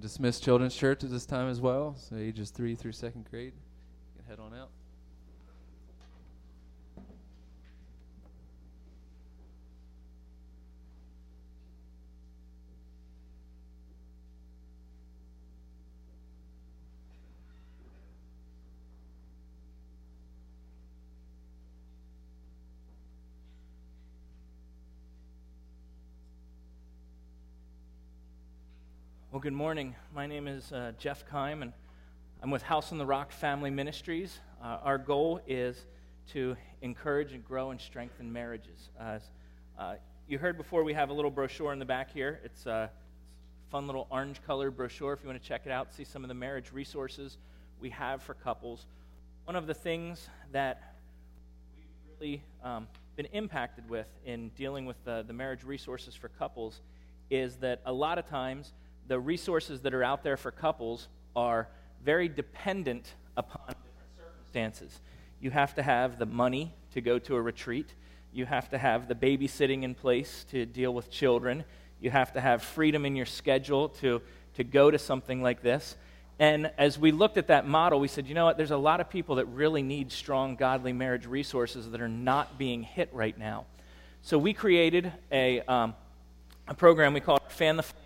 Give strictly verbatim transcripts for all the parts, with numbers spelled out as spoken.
dismiss Children's Church at this time as well, so ages three through second grade. You can head on out. Well, good morning. My name is uh, Jeff Keim, and I'm with House on the Rock Family Ministries. Uh, our goal is to encourage and grow and strengthen marriages. Uh, uh, you heard before, we have a little brochure in the back here. It's a fun little orange-colored brochure if you want to check it out, see some of the marriage resources we have for couples. One of the things that we've really um, been impacted with in dealing with the, the marriage resources for couples is that a lot of times the resources that are out there for couples are very dependent upon different circumstances. You have to have the money to go to a retreat. You have to have the babysitting in place to deal with children. You have to have freedom in your schedule to, to go to something like this. And as we looked at that model, we said, you know what, there's a lot of people that really need strong, godly marriage resources that are not being hit right now. So we created a, um, a program we call Fan the Flame.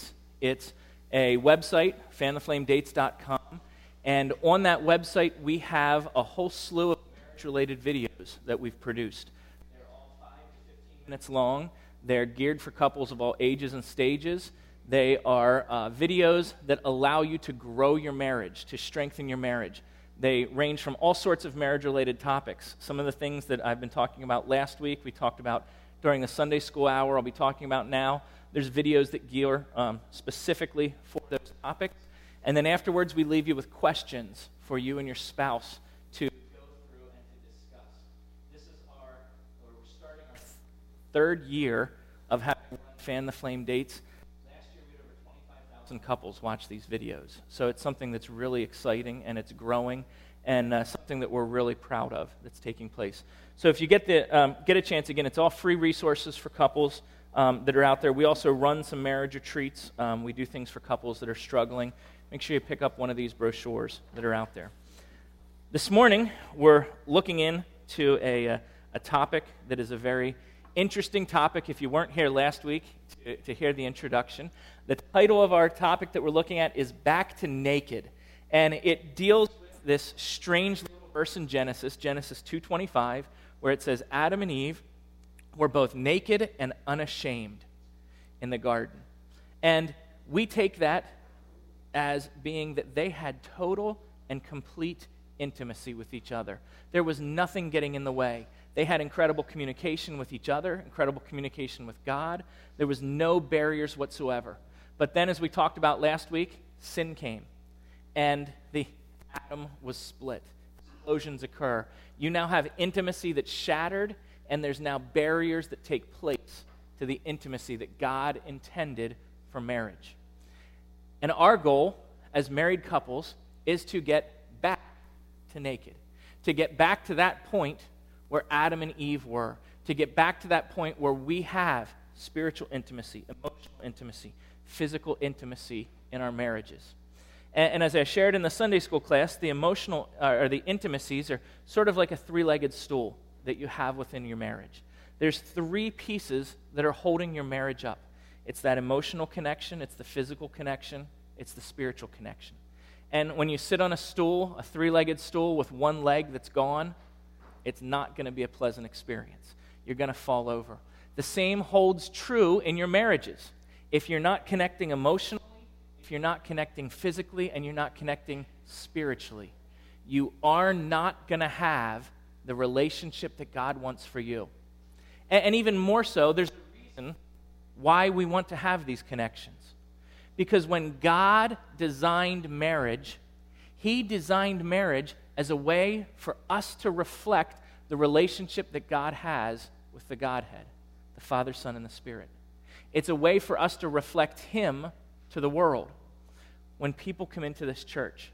It's a website, fan the flame dates dot com, and on that website we have a whole slew of marriage-related videos that we've produced. They're all five to fifteen minutes long. They're geared for couples of all ages and stages. They are uh, videos that allow you to grow your marriage, to strengthen your marriage. They range from all sorts of marriage-related topics. Some of the things that I've been talking about last week, we talked about during the Sunday school hour, I'll be talking about now. There's videos that gear um, specifically for those topics. And then afterwards, we leave you with questions for you and your spouse to go through and to discuss. This is our, or we're starting our th- third year of having Fan the Flame Dates. Last year, we had over twenty-five thousand couples watch these videos. So it's something that's really exciting, and it's growing, and uh, something that we're really proud of that's taking place. So if you get the um, get a chance, again, it's all free resources for couples. Um, that are out there. We also run some marriage retreats. Um, we do things for couples that are struggling. Make sure you pick up one of these brochures that are out there. This morning, we're looking into a, a, a topic that is a very interesting topic. If you weren't here last week to, to hear the introduction, the title of our topic that we're looking at is Back to Naked. And it deals with this strange little verse in Genesis, Genesis two twenty-five, where it says, Adam and Eve were both naked and unashamed in the garden. And we take that as being that they had total and complete intimacy with each other. There was nothing getting in the way. They had incredible communication with each other, incredible communication with God. There was no barriers whatsoever. But then, as we talked about last week, sin came, and the atom was split. Explosions occur. You now have intimacy that's shattered, and there's now barriers that take place to the intimacy that God intended for marriage. And our goal as married couples is to get back to naked, to get back to that point where Adam and Eve were, to get back to that point where we have spiritual intimacy, emotional intimacy, physical intimacy in our marriages. And, and as I shared in the Sunday school class, the emotional uh, or the intimacies are sort of like a three-legged stool that you have within your marriage. There's three pieces that are holding your marriage up. It's that emotional connection, it's the physical connection, it's the spiritual connection. And when you sit on a stool, a three-legged stool with one leg that's gone, it's not going to be a pleasant experience. You're going to fall over. The same holds true in your marriages. If you're not connecting emotionally, if you're not connecting physically, and you're not connecting spiritually, you are not going to have the relationship that God wants for you. And, and even more so, there's a reason why we want to have these connections. Because when God designed marriage, He designed marriage as a way for us to reflect the relationship that God has with the Godhead, the Father, Son, and the Spirit. It's a way for us to reflect Him to the world. When people come into this church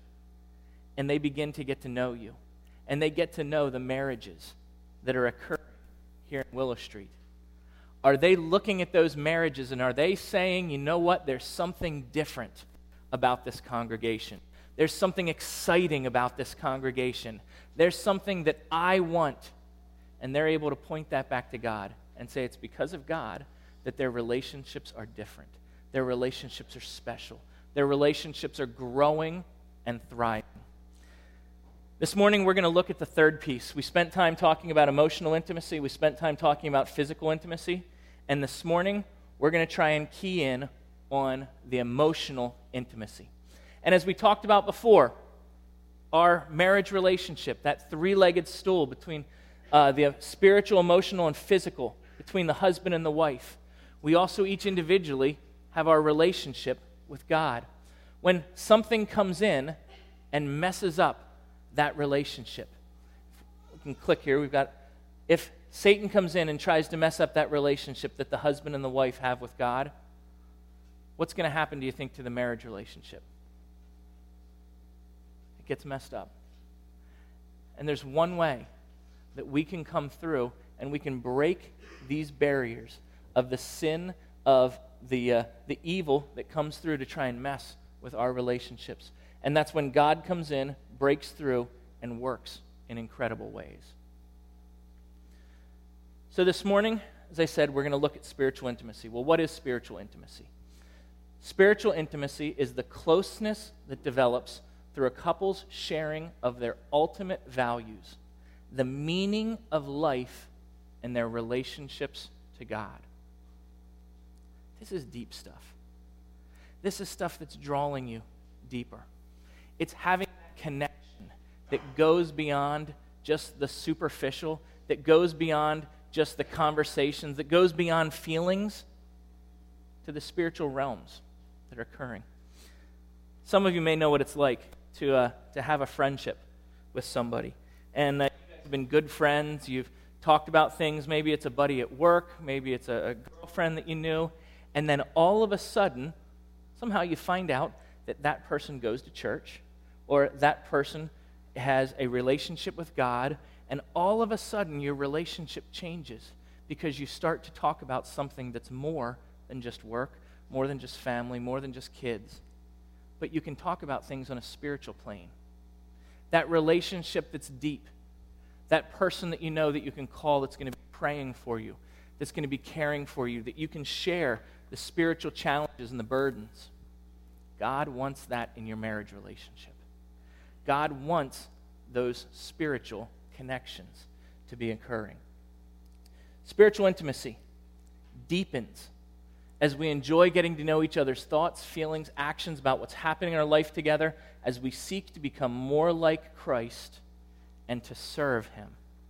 and they begin to get to know you, and they get to know the marriages that are occurring here in Willow Street, are they looking at those marriages and are they saying, you know what, there's something different about this congregation. There's something exciting about this congregation. There's something that I want. And they're able to point that back to God and say it's because of God that their relationships are different. Their relationships are special. Their relationships are growing and thriving. This morning, we're going to look at the third piece. We spent time talking about emotional intimacy. We spent time talking about physical intimacy. And this morning, we're going to try and key in on the emotional intimacy. And as we talked about before, our marriage relationship, that three-legged stool between uh, the spiritual, emotional, and physical, between the husband and the wife, we also each individually have our relationship with God. When something comes in and messes up that relationship, we can click here. We've got, if Satan comes in and tries to mess up that relationship that the husband and the wife have with God, what's going to happen, do you think, to the marriage relationship? It gets messed up. And there's one way that we can come through and we can break these barriers of the sin, of the uh, the evil that comes through to try and mess with our relationships. And that's when God comes in, breaks through, and works in incredible ways. So this morning, as I said, we're going to look at spiritual intimacy. Well, what is spiritual intimacy? Spiritual intimacy is the closeness that develops through a couple's sharing of their ultimate values, the meaning of life, and their relationships to God. This is deep stuff. This is stuff that's drawing you deeper. It's having that connection that goes beyond just the superficial, that goes beyond just the conversations, that goes beyond feelings to the spiritual realms that are occurring. Some of you may know what it's like to uh, to have a friendship with somebody. And uh, you've been good friends, you've talked about things, maybe it's a buddy at work, maybe it's a, a girlfriend that you knew, and then all of a sudden, somehow you find out that that person goes to church, or that person has a relationship with God, and all of a sudden your relationship changes because you start to talk about something that's more than just work, more than just family, more than just kids. But you can talk about things on a spiritual plane. That relationship that's deep, that person that you know that you can call that's going to be praying for you, that's going to be caring for you, that you can share the spiritual challenges and the burdens. God wants that in your marriage relationship. God wants those spiritual connections to be occurring. Spiritual intimacy deepens as we enjoy getting to know each other's thoughts, feelings, actions about what's happening in our life together, as we seek to become more like Christ and to serve Him.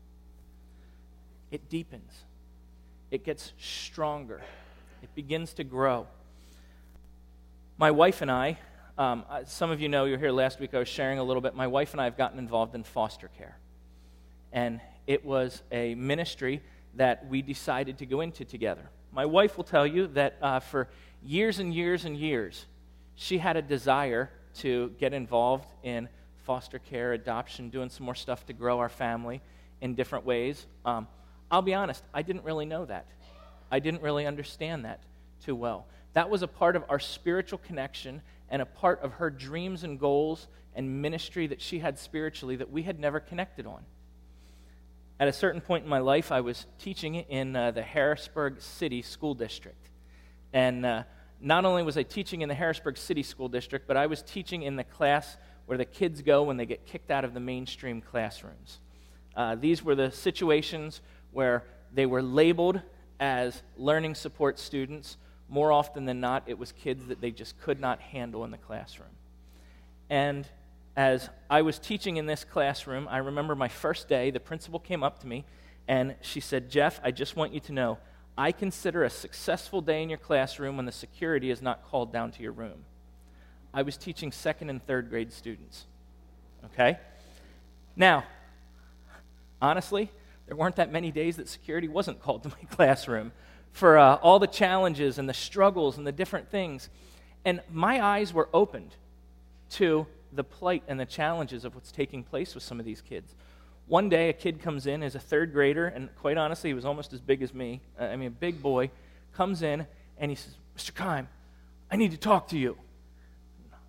It deepens. It gets stronger. It begins to grow. My wife and I, um, some of you know, you were here last week, I was sharing a little bit. My wife and I have gotten involved in foster care. And it was a ministry that we decided to go into together. My wife will tell you that uh, for years and years and years, she had a desire to get involved in foster care, adoption, doing some more stuff to grow our family in different ways. Um, I'll be honest, I didn't really know that. I didn't really understand that too well. That was a part of our spiritual connection and a part of her dreams and goals and ministry that she had spiritually that we had never connected on. At a certain point in my life, I was teaching in uh, the Harrisburg City School District. And uh, not only was I teaching in the Harrisburg City School District, but I was teaching in the class where the kids go when they get kicked out of the mainstream classrooms. Uh, these were the situations where they were labeled as learning support students. More often than not, it was kids that they just could not handle in the classroom. And as I was teaching in this classroom, I remember my first day, the principal came up to me, and she said, "Jeff, I just want you to know, I consider a successful day in your classroom when the security is not called down to your room." I was teaching second and third grade students, okay? Now, honestly, there weren't that many days that security wasn't called to my classroom for uh, all the challenges and the struggles and the different things. And my eyes were opened to the plight and the challenges of what's taking place with some of these kids. One day, a kid comes in as a third grader, and quite honestly, he was almost as big as me. Uh, I mean, a big boy, comes in, and he says, "Mister Keim, I need to talk to you."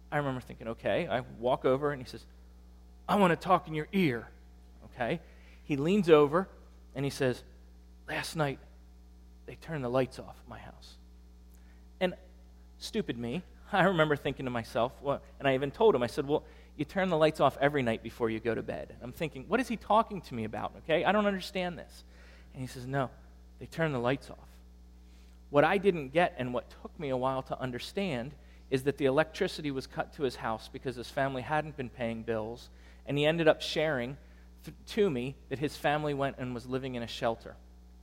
I remember thinking, okay. I walk over, and he says, I want to talk in your ear, okay? He leans over, and he says, last night, they turned the lights off at my house. And stupid me, I remember thinking to myself, well, and I even told him, I said, well, you turn the lights off every night before you go to bed. I'm thinking, what is he talking to me about, okay? I don't understand this. And he says, no, they turned the lights off. What I didn't get, and what took me a while to understand, is that the electricity was cut to his house because his family hadn't been paying bills, and he ended up sharing th- to me that his family went and was living in a shelter.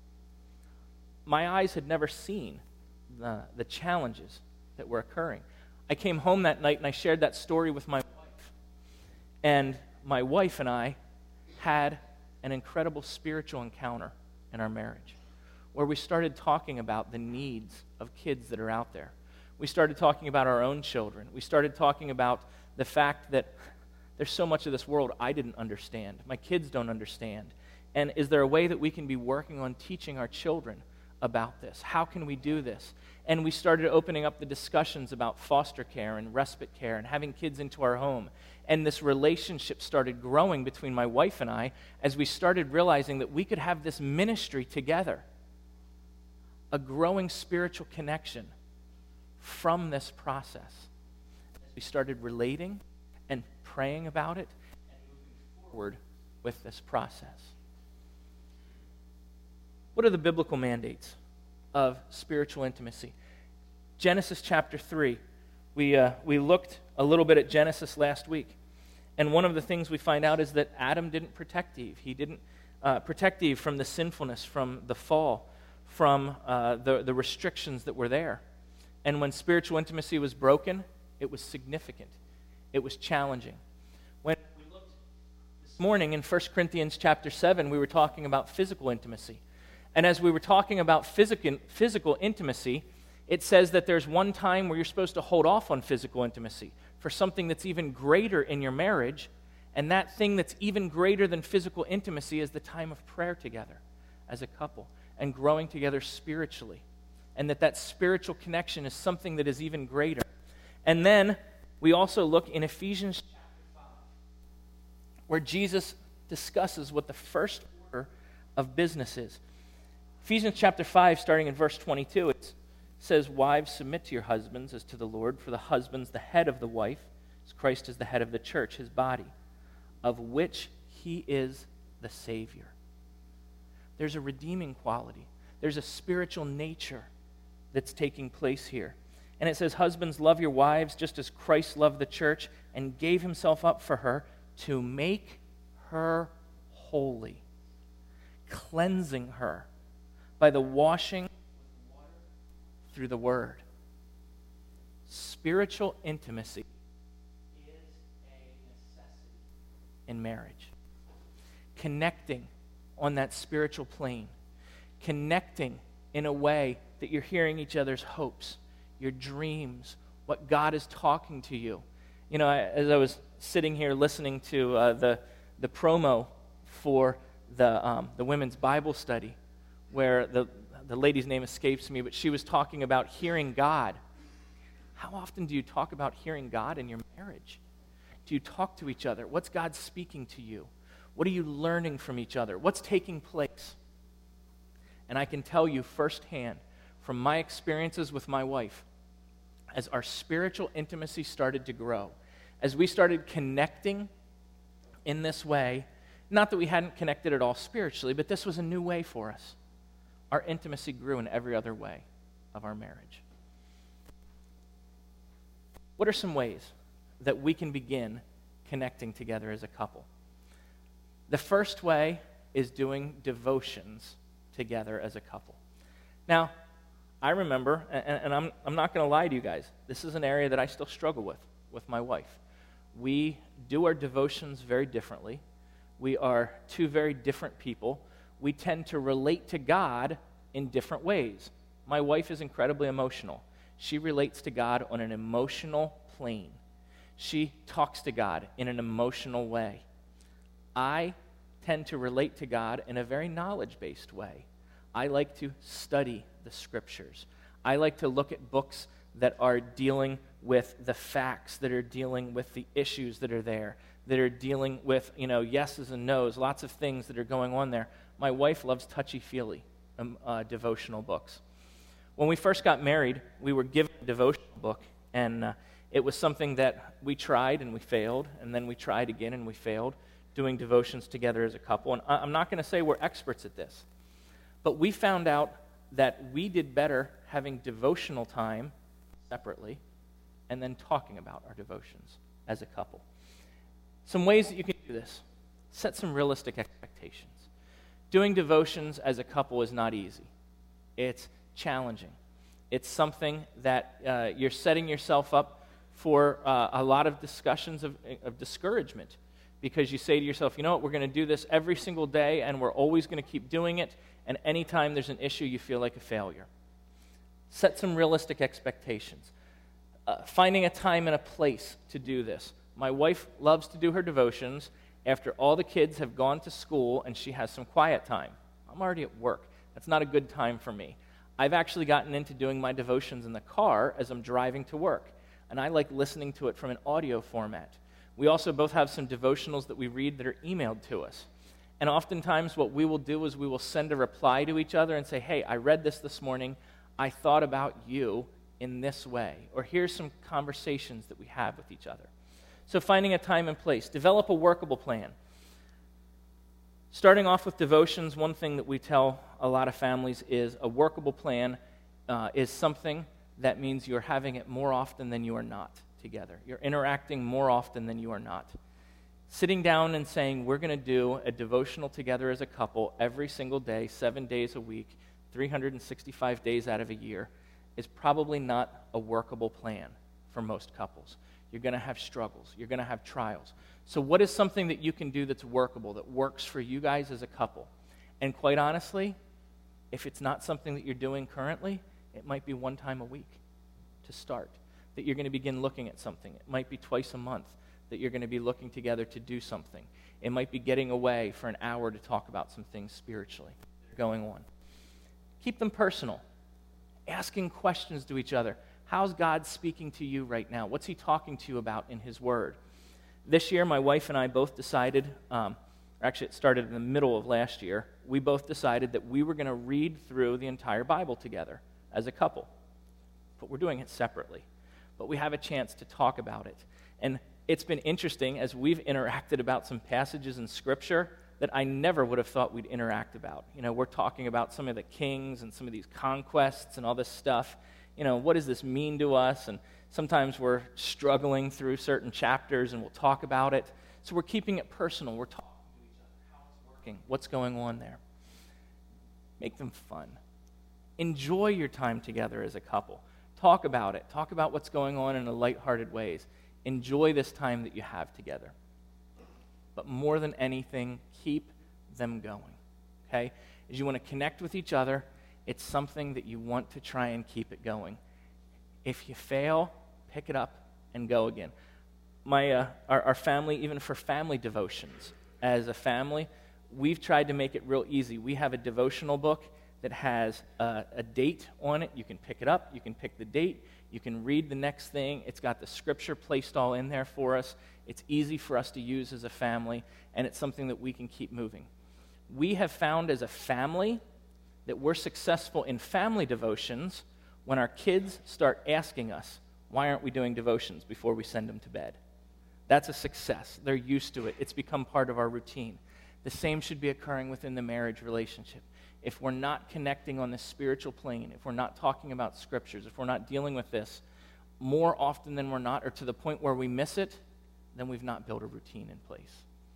My eyes had never seen the, the challenges that were occurring. I came home that night and I shared that story with my wife. And my wife and I had an incredible spiritual encounter in our marriage where we started talking about the needs of kids that are out there. We started talking about our own children. We started talking about the fact that there's so much of this world I didn't understand. My kids don't understand. And is there a way that we can be working on teaching our children about this? How can we do this? And we started opening up the discussions about foster care and respite care and having kids into our home. And this relationship started growing between my wife and I as we started realizing that we could have this ministry together, a growing spiritual connection from this process. As we started relating and praying about it and moving forward with this process. What are the biblical mandates of spiritual intimacy? Genesis chapter three. We, uh, we looked a little bit at Genesis last week. And one of the things we find out is that Adam didn't protect Eve. He didn't uh, protect Eve from the sinfulness, from the fall, from uh, the, the restrictions that were there. And when spiritual intimacy was broken, it was significant. It was challenging. When we looked this morning in First Corinthians chapter seven, we were talking about physical intimacy. And as we were talking about physical, physical intimacy, it says that there's one time where you're supposed to hold off on physical intimacy for something that's even greater in your marriage, and that thing that's even greater than physical intimacy is the time of prayer together as a couple and growing together spiritually, and that that spiritual connection is something that is even greater. And then we also look in Ephesians chapter five, where Jesus discusses what the first order of business is. Ephesians chapter five, starting in verse twenty-two, it says, wives, submit to your husbands as to the Lord, for the husband's the head of the wife, as Christ is the head of the church, his body, of which he is the Savior. There's a redeeming quality. There's a spiritual nature that's taking place here. And it says, husbands, love your wives just as Christ loved the church and gave himself up for her to make her holy, cleansing her by the washing through the Word. Spiritual intimacy is a necessity in marriage. Connecting on that spiritual plane. Connecting in a way that you're hearing each other's hopes, your dreams, what God is talking to you. You know, I, as I was sitting here listening to uh, the the promo for the um, the women's Bible study, where the the lady's name escapes me, but she was talking about hearing God. How often do you talk about hearing God in your marriage? Do you talk to each other? What's God speaking to you? What are you learning from each other? What's taking place? And I can tell you firsthand from my experiences with my wife, as our spiritual intimacy started to grow, as we started connecting in this way, not that we hadn't connected at all spiritually, but this was a new way for us. Our intimacy grew in every other way of our marriage. What are some ways that we can begin connecting together as a couple? The first way is doing devotions together as a couple. Now, I remember, and, and I'm, I'm not going to lie to you guys, this is an area that I still struggle with, with my wife. We do our devotions very differently. We are two very different people. We tend to relate to God in different ways. My wife is incredibly emotional. She relates to God on an emotional plane. She talks to God in an emotional way. I tend to relate to God in a very knowledge-based way. I like to study the Scriptures. I like to look at books that are dealing with the facts, that are dealing with the issues that are there, that are dealing with, you know, yeses and nos, lots of things that are going on there. My wife loves touchy-feely um, uh, devotional books. When we first got married, we were given a devotional book, and uh, it was something that we tried and we failed, and then we tried again and we failed, doing devotions together as a couple. And I'm not going to say we're experts at this, but we found out that we did better having devotional time separately and then talking about our devotions as a couple. Some ways that you can do this. Set some realistic expectations. Doing devotions as a couple is not easy. It's challenging. It's something that uh, you're setting yourself up for uh, a lot of discussions of, of discouragement, because you say to yourself, you know what, we're going to do this every single day, and we're always going to keep doing it, and anytime there's an issue, you feel like a failure. Set some realistic expectations. Uh, finding a time and a place to do this. My wife loves to do her devotions after all the kids have gone to school and she has some quiet time. I'm already at work. That's not a good time for me. I've actually gotten into doing my devotions in the car as I'm driving to work, and I like listening to it from an audio format. We also both have some devotionals that we read that are emailed to us. And oftentimes what we will do is we will send a reply to each other and say, hey, I read this this morning. I thought about you in this way. Or here's some conversations that we have with each other. So finding a time and place. Develop a workable plan. Starting off with devotions, one thing that we tell a lot of families is a workable plan uh, is something that means you're having it more often than you are not together. You're interacting more often than you are not. Sitting down and saying, we're going to do a devotional together as a couple every single day, seven days a week, three hundred sixty-five days out of a year, is probably not a workable plan for most couples. You're going to have struggles. You're going to have trials. So what is something that you can do that's workable, that works for you guys as a couple? And quite honestly, if it's not something that you're doing currently, it might be one time a week to start, that you're going to begin looking at something. It might be twice a month that you're going to be looking together to do something. It might be getting away for an hour to talk about some things spiritually going on. Keep them personal. Asking questions to each other. How's God speaking to you right now? What's he talking to you about in his word? This year, my wife and I both decided, um, actually it started in the middle of last year, we both decided that we were going to read through the entire Bible together as a couple. But we're doing it separately. But we have a chance to talk about it. And it's been interesting as we've interacted about some passages in Scripture that I never would have thought we'd interact about. You know, we're talking about some of the kings and some of these conquests and all this stuff. You know, what does this mean to us? And sometimes we're struggling through certain chapters and we'll talk about it. So we're keeping it personal. We're talking to each other, how it's working, what's going on there. Make them fun. Enjoy your time together as a couple. Talk about it. Talk about what's going on in a lighthearted ways. Enjoy this time that you have together. But more than anything, keep them going, okay? As you want to connect with each other, it's something that you want to try and keep it going. If you fail, pick it up and go again. My, uh, our, our family, even for family devotions, as a family, we've tried to make it real easy. We have a devotional book that has a, a date on it. You can pick it up. You can pick the date. You can read the next thing. It's got the scripture placed all in there for us. It's easy for us to use as a family, and it's something that we can keep moving. We have found as a family that we're successful in family devotions when our kids start asking us, why aren't we doing devotions before we send them to bed? That's a success. They're used to it. It's become part of our routine. The same should be occurring within the marriage relationship. If we're not connecting on the spiritual plane, if we're not talking about scriptures, if we're not dealing with this more often than we're not, or to the point where we miss it, then we've not built a routine in place.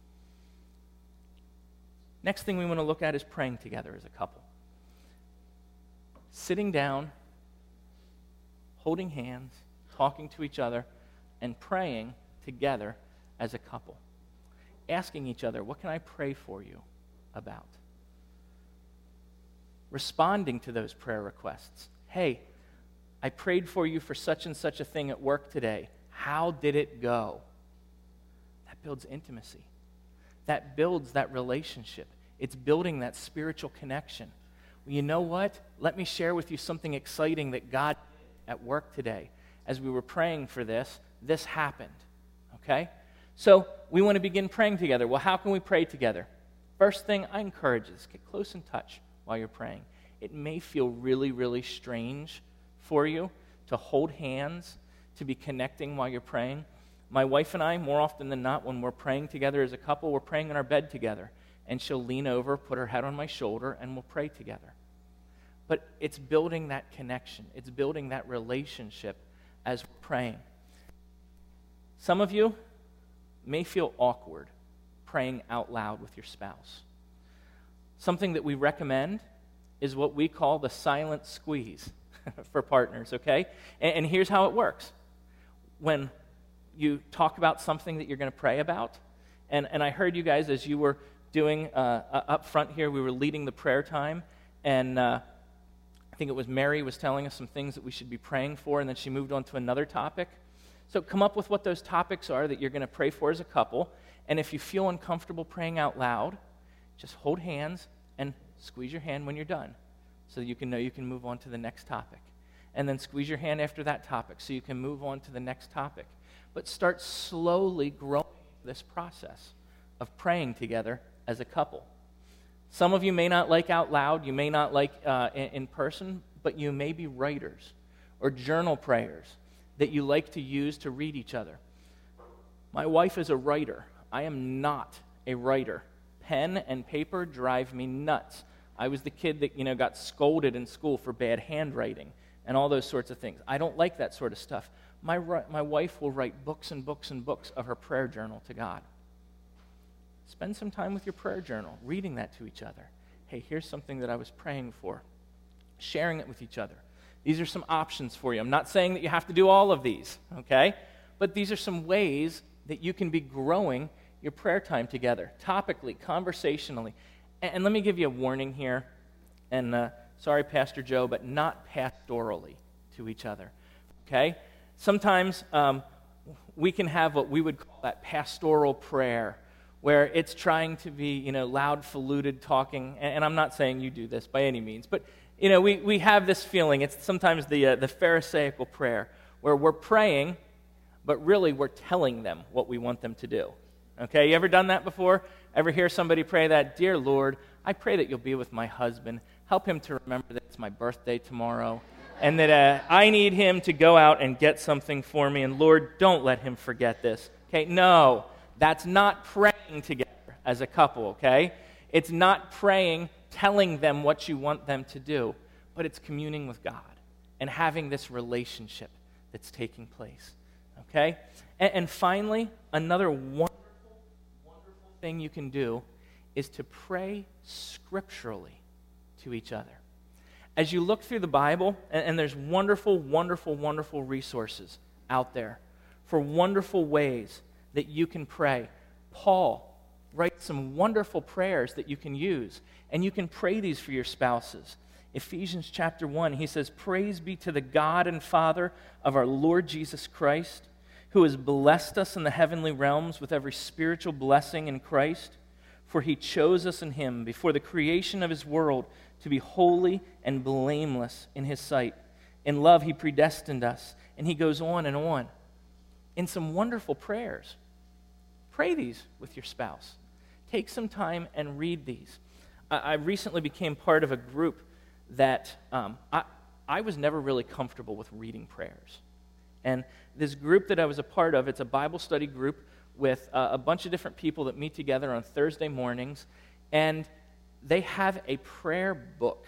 Next thing we want to look at is praying together as a couple. Sitting down, holding hands, talking to each other, and praying together as a couple. Asking each other, what can I pray for you about? Responding to those prayer requests. Hey, I prayed for you for such and such a thing at work today. How did it go? That builds intimacy. That builds that relationship. It's building that spiritual connection. Well, you know what? Let me share with you something exciting that God did at work today, as we were praying for this, this happened, okay? So we want to begin praying together. Well, how can we pray together? First thing, I encourage you, get close in touch while you're praying. It may feel really, really strange for you to hold hands, to be connecting while you're praying. My wife and I, more often than not, when we're praying together as a couple, we're praying in our bed together. And she'll lean over, put her head on my shoulder, and we'll pray together. But it's building that connection. It's building that relationship as we're praying. Some of you may feel awkward praying out loud with your spouse. Something that we recommend is what we call the silent squeeze for partners, okay? And, and here's how it works. When you talk about something that you're going to pray about, and, and I heard you guys as you were doing uh, up front here, we were leading the prayer time, and uh, I think it was Mary was telling us some things that we should be praying for, and then she moved on to another topic. So come up with what those topics are that you're going to pray for as a couple, and if you feel uncomfortable praying out loud, just hold hands and squeeze your hand when you're done so that you can know you can move on to the next topic. And then squeeze your hand after that topic so you can move on to the next topic. But start slowly growing this process of praying together as a couple. Some of you may not like out loud, you may not like uh, in, in person, but you may be writers or journal prayers that you like to use to read each other. My wife is a writer. I am not a writer. Pen and paper drive me nuts. I was the kid that, you know, got scolded in school for bad handwriting and all those sorts of things. I don't like that sort of stuff. My, my wife will write books and books and books of her prayer journal to God. Spend some time with your prayer journal, reading that to each other. Hey, here's something that I was praying for. Sharing it with each other. These are some options for you. I'm not saying that you have to do all of these, okay? But these are some ways that you can be growing your prayer time together, topically, conversationally. And, and let me give you a warning here, and uh, sorry, Pastor Joe, but not pastorally to each other, okay? Sometimes um, we can have what we would call that pastoral prayer, where it's trying to be, you know, loud-faluted talking, and, and I'm not saying you do this by any means, but, you know, we, we have this feeling, it's sometimes the, uh, the Pharisaical prayer, where we're praying, but really we're telling them what we want them to do. Okay, you ever done that before? Ever hear somebody pray that? Dear Lord, I pray that you'll be with my husband. Help him to remember that it's my birthday tomorrow, and that uh, I need him to go out and get something for me, and Lord, don't let him forget this. Okay, no, that's not praying together as a couple, okay? It's not praying, telling them what you want them to do, but it's communing with God and having this relationship that's taking place, okay? And, and finally, another wonderful, wonderful thing you can do is to pray scripturally to each other. As you look through the Bible, and, and there's wonderful, wonderful, wonderful resources out there for wonderful ways that you can pray. Paul writes some wonderful prayers that you can use, and you can pray these for your spouses. Ephesians chapter one, he says, "Praise be to the God and Father of our Lord Jesus Christ, who has blessed us in the heavenly realms with every spiritual blessing in Christ, for he chose us in him before the creation of his world to be holy and blameless in his sight. In love he predestined us," and he goes on and on in some wonderful prayers. Pray these with your spouse. Take some time and read these. I, I recently became part of a group that um, I, I was never really comfortable with reading prayers. And this group that I was a part of, it's a Bible study group with uh, a bunch of different people that meet together on Thursday mornings, and they have a prayer book.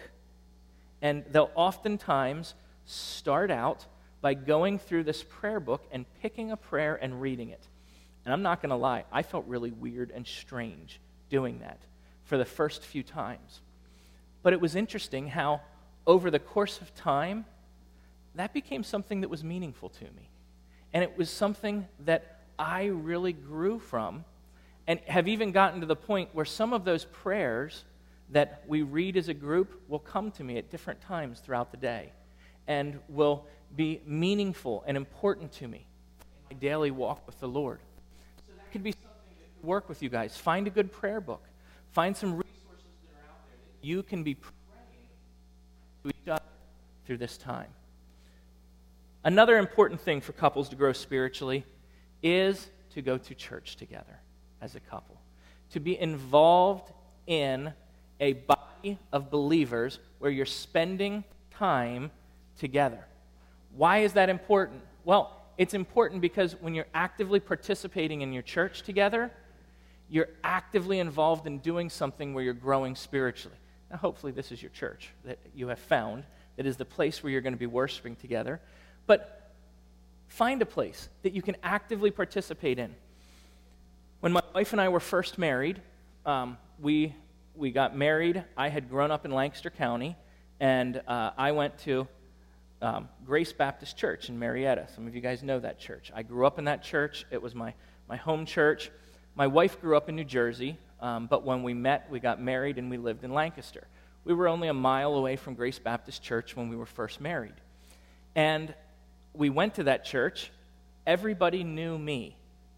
And they'll oftentimes start out by going through this prayer book and picking a prayer and reading it. And I'm not going to lie, I felt really weird and strange doing that for the first few times. But it was interesting how over the course of time, that became something that was meaningful to me. And it was something that I really grew from, and have even gotten to the point where some of those prayers that we read as a group will come to me at different times throughout the day and will be meaningful and important to me in my daily walk with the Lord. So that could be something that could work with you guys. Find a good prayer book. Find some resources that are out there that you can be praying to each other through this time. Another important thing for couples to grow spiritually is to go to church together as a couple, to be involved in a body of believers where you're spending time together. Why is that important? Well, it's important because when you're actively participating in your church together, you're actively involved in doing something where you're growing spiritually. Now, hopefully this is your church that you have found that is the place where you're going to be worshiping together. But find a place that you can actively participate in. When my wife and I were first married, um, we we got married. I had grown up in Lancaster County, and uh, I went to um, Grace Baptist Church in Marietta. Some of you guys know that church. I grew up in that church. It was my, my home church. My wife grew up in New Jersey, um, but when we met, we got married, and we lived in Lancaster. We were only a mile away from Grace Baptist Church when we were first married. And we went to that church. Everybody knew me.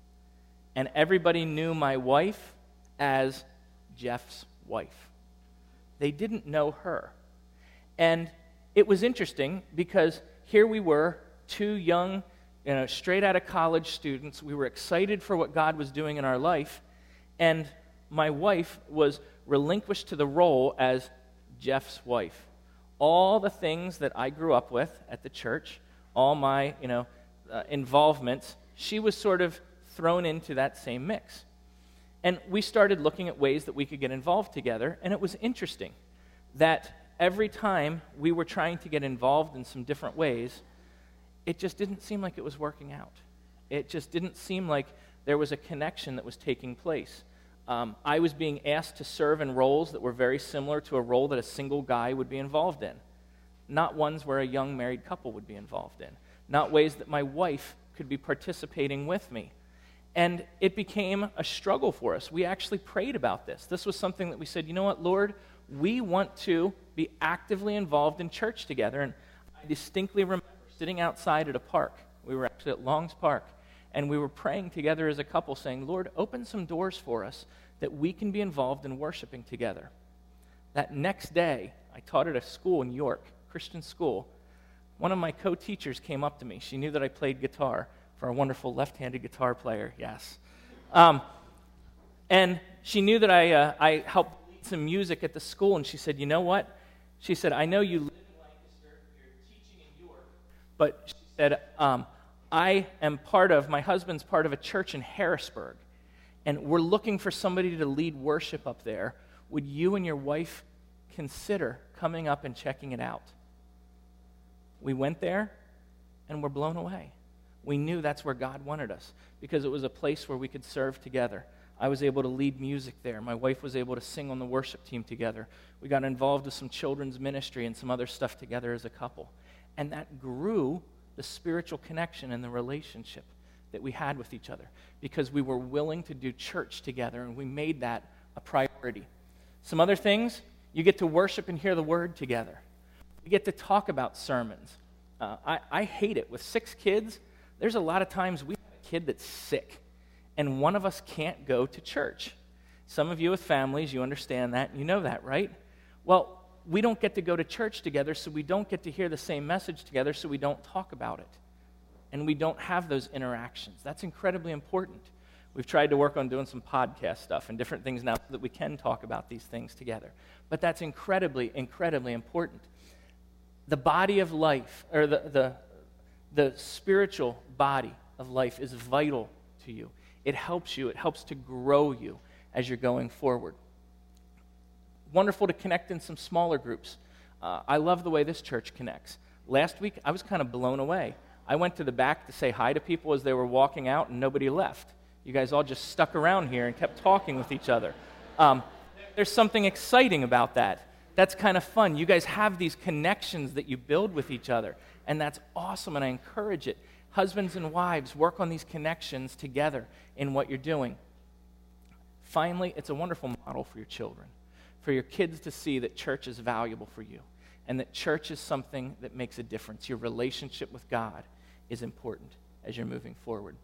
And everybody knew my wife as Jeff's wife. They didn't know her. And it was interesting because here we were, two young, you know, straight out of college students. We were excited for what God was doing in our life. And my wife was relinquished to the role as Jeff's wife. All the things that I grew up with at the church, all my, you know, uh, involvements, she was sort of thrown into that same mix. And we started looking at ways that we could get involved together, and it was interesting that every time we were trying to get involved in some different ways, it just didn't seem like it was working out. It just didn't seem like there was a connection that was taking place. Um, I was being asked to serve in roles that were very similar to a role that a single guy would be involved in, not ones where a young married couple would be involved in, not ways that my wife could be participating with me. And it became a struggle for us. We actually prayed about this. This was something that we said, you know what, Lord, we want to be actively involved in church together. And I distinctly remember sitting outside at a park. We were actually at Long's Park. And we were praying together as a couple saying, Lord, open some doors for us that we can be involved in worshiping together. That next day, I taught at a school in York, Christian school. One of my co-teachers came up to me. She knew that I played guitar. For a wonderful left-handed guitar player, yes. Um, and she knew that I uh, I helped lead some music at the school, and she said, you know what? She said, I know you live in Lancaster, you're teaching in York, but she said, um, I am part of, my husband's part of a church in Harrisburg, and we're looking for somebody to lead worship up there. Would you and your wife consider coming up and checking it out? We went there, and we're blown away. We knew that's where God wanted us because it was a place where we could serve together. I was able to lead music there. My wife was able to sing on the worship team together. We got involved with some children's ministry and some other stuff together as a couple. And that grew the spiritual connection and the relationship that we had with each other because we were willing to do church together, and we made that a priority. Some other things, you get to worship and hear the word together. You get to talk about sermons. Uh, I, I hate it. With six kids, there's a lot of times we have a kid that's sick, and one of us can't go to church. Some of you with families, you understand that, and you know that, right? Well, we don't get to go to church together, so we don't get to hear the same message together, so we don't talk about it. And we don't have those interactions. That's incredibly important. We've tried to work on doing some podcast stuff and different things now so that we can talk about these things together. But that's incredibly, incredibly important. The body of life, or the, the, the spiritual body of life is vital to you. It helps you. It helps to grow you as you're going forward. Wonderful to connect in some smaller groups. Uh, I love the way this church connects. Last week, I was kind of blown away. I went to the back to say hi to people as they were walking out, and nobody left. You guys all just stuck around here and kept talking with each other. Um, there's something exciting about that. That's kind of fun. You guys have these connections that you build with each other, and that's awesome, and I encourage it. Husbands and wives, work on these connections together in what you're doing. Finally, it's a wonderful model for your children, for your kids to see that church is valuable for you, and that church is something that makes a difference. Your relationship with God is important as you're moving forward.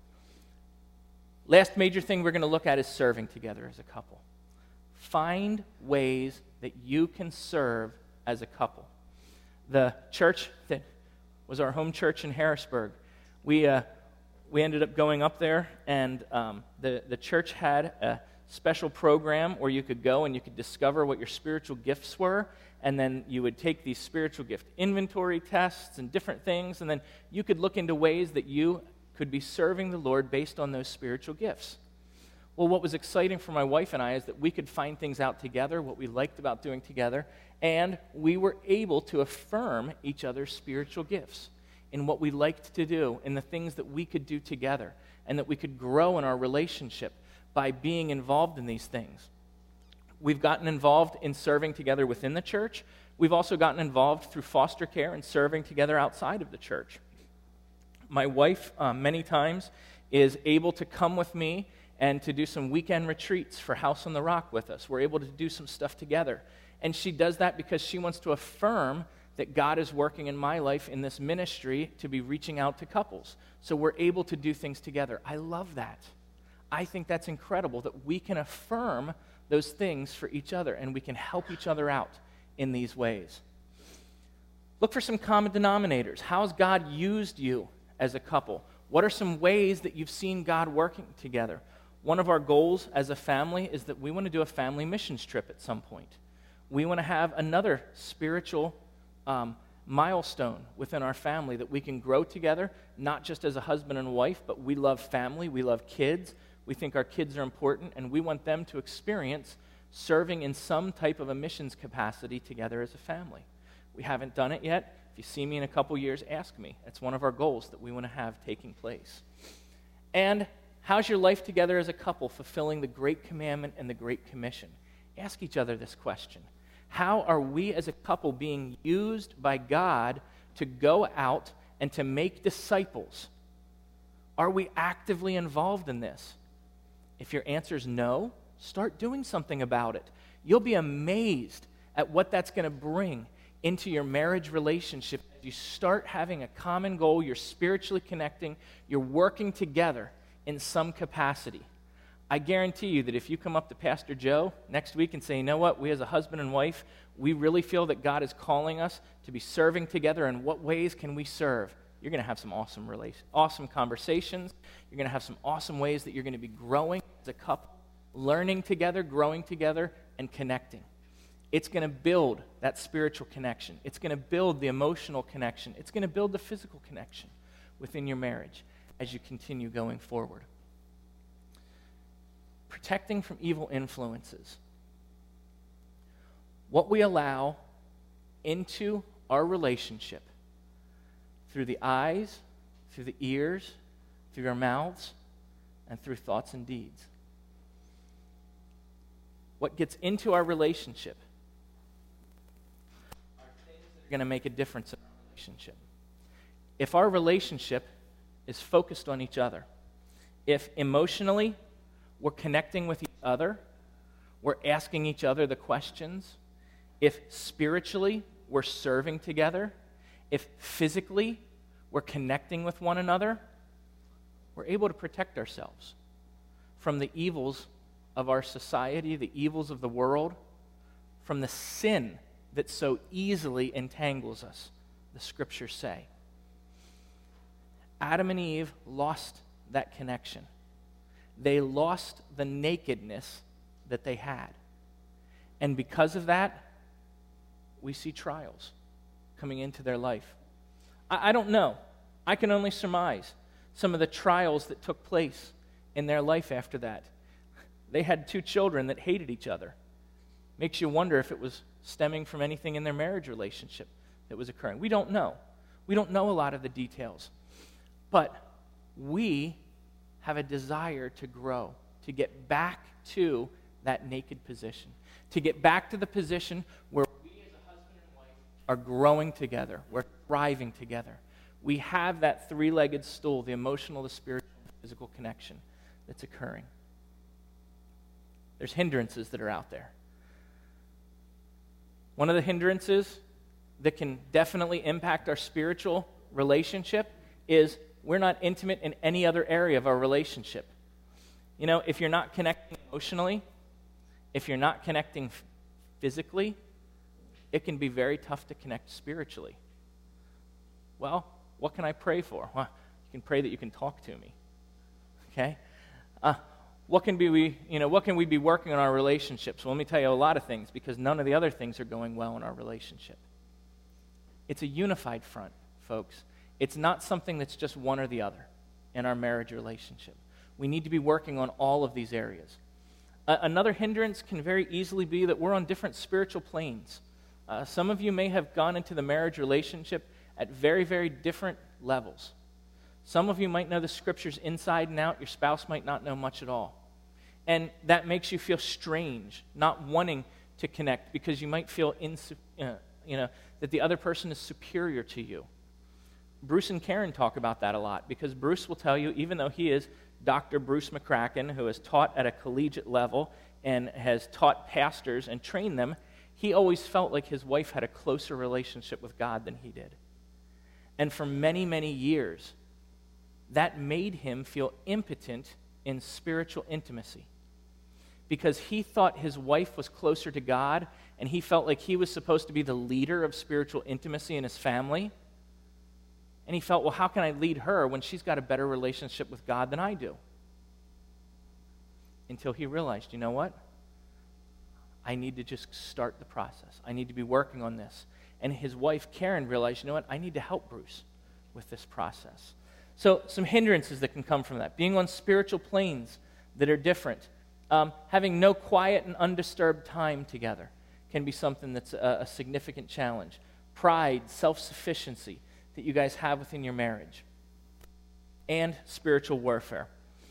Last major thing we're going to look at is serving together as a couple. Find ways that you can serve as a couple. The church that was our home church in Harrisburg. We uh, we ended up going up there, and um, the, the church had a special program where you could go and you could discover what your spiritual gifts were, and then you would take these spiritual gift inventory tests and different things, and then you could look into ways that you could be serving the Lord based on those spiritual gifts. Well, what was exciting for my wife and I is that we could find things out together, what we liked about doing together, and we were able to affirm each other's spiritual gifts in what we liked to do, in the things that we could do together, and that we could grow in our relationship by being involved in these things. We've gotten involved in serving together within the church. We've also gotten involved through foster care and serving together outside of the church. My wife, uh, many times, is able to come with me and to do some weekend retreats for House on the Rock with us. We're able to do some stuff together. And she does that because she wants to affirm that God is working in my life in this ministry to be reaching out to couples. So we're able to do things together. I love that. I think that's incredible that we can affirm those things for each other and we can help each other out in these ways. Look for some common denominators. How has God used you as a couple? What are some ways that you've seen God working together? One of our goals as a family is that we want to do a family missions trip at some point. We want to have another spiritual um, milestone within our family that we can grow together, not just as a husband and wife, but we love family, we love kids. We think our kids are important, and we want them to experience serving in some type of a missions capacity together as a family. We haven't done it yet. If you see me in a couple years, ask me. It's one of our goals that we want to have taking place. And how's your life together as a couple fulfilling the Great Commandment and the Great Commission? Ask each other this question. How are we as a couple being used by God to go out and to make disciples? Are we actively involved in this? If your answer is no, start doing something about it. You'll be amazed at what that's going to bring into your marriage relationship. You start having a common goal, you're spiritually connecting, you're working together in some capacity. I guarantee you that if you come up to Pastor Joe next week and say, you know what, we as a husband and wife, we really feel that God is calling us to be serving together, and what ways can we serve? You're going to have some awesome relation, awesome conversations. You're going to have some awesome ways that you're going to be growing as a couple, learning together, growing together, and connecting. It's going to build that spiritual connection. It's going to build the emotional connection. It's going to build the physical connection within your marriage as you continue going forward. Protecting from evil influences. What we allow into our relationship through the eyes, through the ears, through our mouths, and through thoughts and deeds. What gets into our relationship are things that are going to make a difference in our relationship. If our relationship is focused on each other, if emotionally we're connecting with each other, we're asking each other the questions, if spiritually we're serving together, if physically we're connecting with one another, we're able to protect ourselves from the evils of our society, the evils of the world, from the sin that so easily entangles us, the scriptures say. Adam and Eve lost that connection. They lost the nakedness that they had. And because of that, we see trials coming into their life. I, I don't know. I can only surmise some of the trials that took place in their life after that. They had two children that hated each other. Makes you wonder if it was stemming from anything in their marriage relationship that was occurring. We don't know. We don't know a lot of the details. But we have a desire to grow, to get back to that naked position, to get back to the position where we as a husband and wife are growing together, we're thriving together. We have that three-legged stool, the emotional, the spiritual, and the physical connection that's occurring. There's hindrances that are out there. One of the hindrances that can definitely impact our spiritual relationship is we're not intimate in any other area of our relationship. You know, if you're not connecting emotionally, if you're not connecting f- physically, it can be very tough to connect spiritually. Well, What can I pray for? Well, you can pray that you can talk to me. Okay? Uh, what can be we, you know, what can we be working on our relationships? Well, let me tell you a lot of things, because none of the other things are going well in our relationship. It's a unified front, folks. It's not something that's just one or the other in our marriage relationship. We need to be working on all of these areas. Uh, another hindrance can very easily be that we're on different spiritual planes. Uh, some of you may have gone into the marriage relationship at very, very different levels. Some of you might know the scriptures inside and out. Your spouse might not know much at all. And that makes you feel strange, not wanting to connect, because you might feel insu- uh, you know, that the other person is superior to you. Bruce and Karen talk about that a lot, because Bruce will tell you, even though he is Doctor Bruce McCracken, who has taught at a collegiate level and has taught pastors and trained them, he always felt like his wife had a closer relationship with God than he did. And for many, many years, that made him feel impotent in spiritual intimacy, because he thought his wife was closer to God, and he felt like he was supposed to be the leader of spiritual intimacy in his family. And he felt, well, how can I lead her when she's got a better relationship with God than I do? Until he realized, you know what? I need to just start the process. I need to be working on this. And his wife, Karen, realized, you know what? I need to help Bruce with this process. So some hindrances that can come from that. Being on spiritual planes that are different. Um, having no quiet and undisturbed time together can be something that's a, a significant challenge. Pride, self-sufficiency that you guys have within your marriage. And spiritual warfare.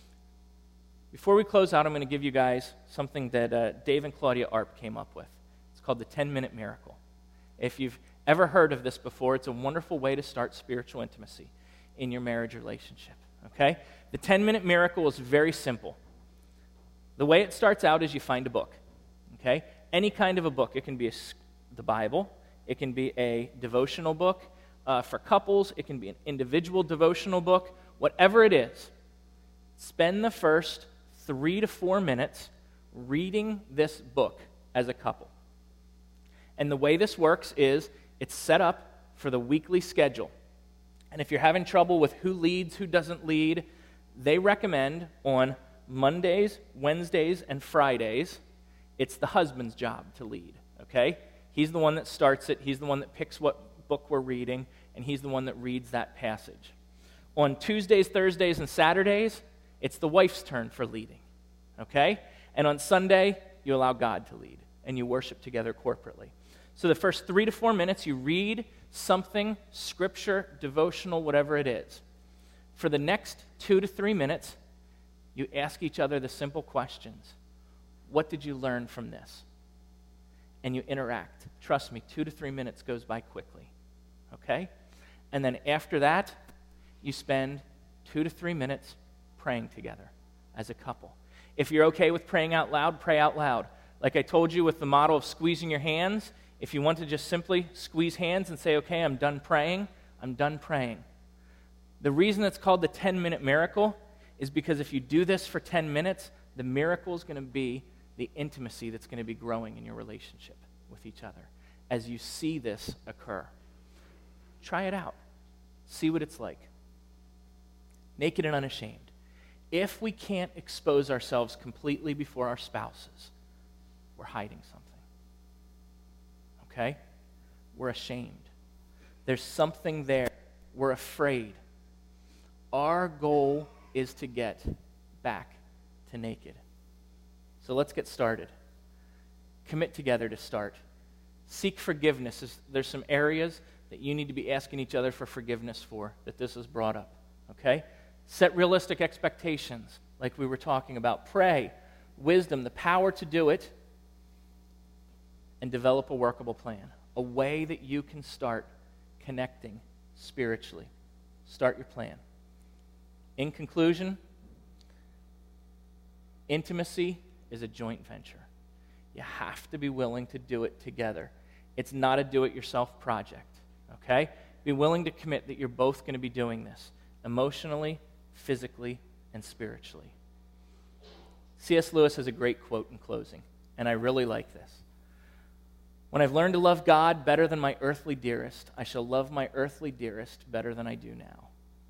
Before we close out, I'm going to give you guys something that uh, Dave and Claudia Arp came up with. It's called the ten-minute miracle. If you've ever heard of this before, it's a wonderful way to start spiritual intimacy in your marriage relationship. Okay? The ten-minute miracle is very simple. The way it starts out is you find a book. Okay? Any kind of a book. It can be a, the Bible. It can be a devotional book uh, for couples. It can be an individual devotional book. Whatever it is, spend the first three to four minutes reading this book as a couple. And the way this works is it's set up for the weekly schedule. And if you're having trouble with who leads, who doesn't lead, they recommend on Mondays, Wednesdays, and Fridays, it's the husband's job to lead, okay? He's the one that starts it. He's the one that picks what book we're reading, and he's the one that reads that passage. On Tuesdays, Thursdays, and Saturdays, it's the wife's turn for leading, okay? And on Sunday, you allow God to lead, and you worship together corporately. So the first three to four minutes, you read something, scripture, devotional, whatever it is. For the next two to three minutes, you ask each other the simple questions. What did you learn from this? And you interact. Trust me, two to three minutes goes by quickly, okay? And then after that, you spend two to three minutes praying together as a couple. If you're okay with praying out loud, pray out loud. Like I told you with the model of squeezing your hands, if you want to just simply squeeze hands and say, okay, I'm done praying, I'm done praying. The reason it's called the ten-minute miracle is because if you do this for ten minutes, the miracle is going to be the intimacy that's going to be growing in your relationship with each other as you see this occur. Try it out. See what it's like. Naked and unashamed. If we can't expose ourselves completely before our spouses, we're hiding something. Okay? We're ashamed. There's something there. We're afraid. Our goal is to get back to naked. So let's get started. Commit together to start. Seek forgiveness. There's some areas that you need to be asking each other for forgiveness for, that this is brought up. Okay? Set realistic expectations, like we were talking about. Pray, wisdom, the power to do it, and develop a workable plan, a way that you can start connecting spiritually. Start your plan. In conclusion, intimacy is a joint venture. You have to be willing to do it together. It's not a do-it-yourself project, okay? Be willing to commit that you're both going to be doing this emotionally, physically, and spiritually. C S Lewis has a great quote in closing, and I really like this. When I've learned to love God better than my earthly dearest, I shall love my earthly dearest better than I do now.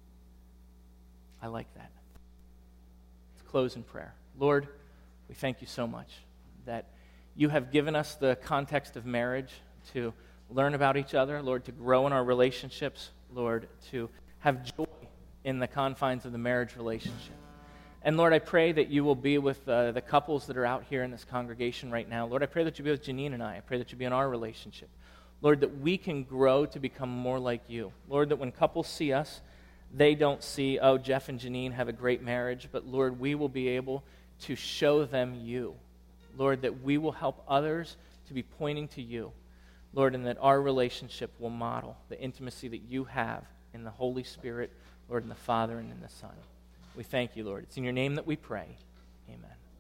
I like that. Let's close in prayer. Lord, we thank you so much that you have given us the context of marriage to learn about each other, Lord, to grow in our relationships, Lord, to have joy in the confines of the marriage relationship. And Lord, I pray that you will be with uh, the couples that are out here in this congregation right now. Lord, I pray that you be with Janine and I. I pray that you be in our relationship. Lord, that we can grow to become more like you. Lord, that when couples see us, they don't see, oh, Jeff and Janine have a great marriage, but Lord, we will be able to show them you. Lord, that we will help others to be pointing to you. Lord, and that our relationship will model the intimacy that you have in the Holy Spirit, Lord, in the Father and in the Son. We thank you, Lord. It's in your name that we pray. Amen.